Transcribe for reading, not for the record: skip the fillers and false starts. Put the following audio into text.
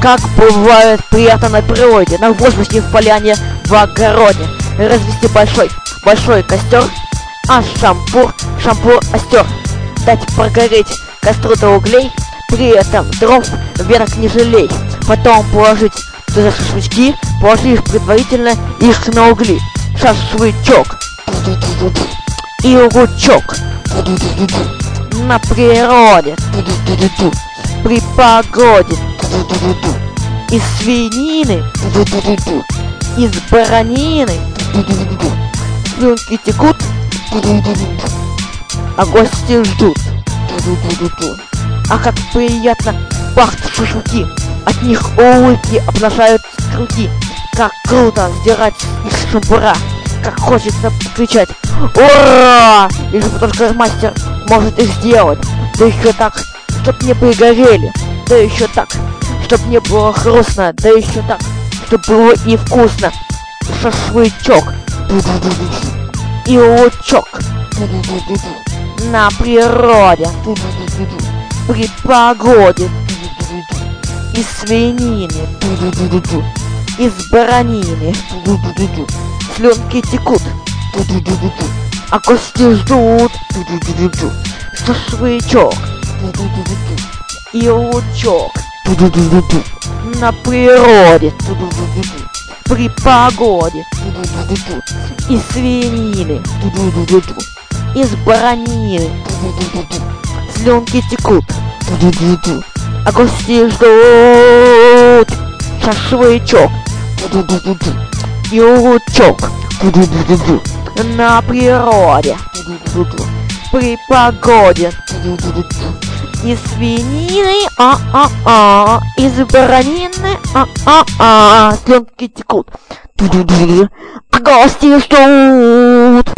Как бывает приятно на природе, на воздухе, в поляне, в огороде. Развести большой костер, а шампур остер. Дать прогореть костру до углей, при этом дров веток не жалей. Потом положить туда шашлычки, положив предварительно их на угли. Шашлычок и лучок на природе, при погоде. Из свинины, из баранины слюнки текут, а гости ждут. А как приятно пахнут шашлыки, от них улыбки обнажают руки. Как круто сдирать из шампура, как хочется кричать «Ура!» Лишь бы только мастер может их сделать, да еще так, чтоб не пригорели, да еще так, чтоб не было хрустно, да еще так, чтоб было и вкусно. Шашлычок и лучок на природе, при погоде. Из свинины, из баранины слюнки текут, а гости ждут. Шашлычок и лучок на природе, при погоде. Из свинины, из баранины слюнки текут, а гости ждут. Шашлычок и лучок на природе, при погоде. Из свинины, из баранины, слюнки текут, а гости ждут.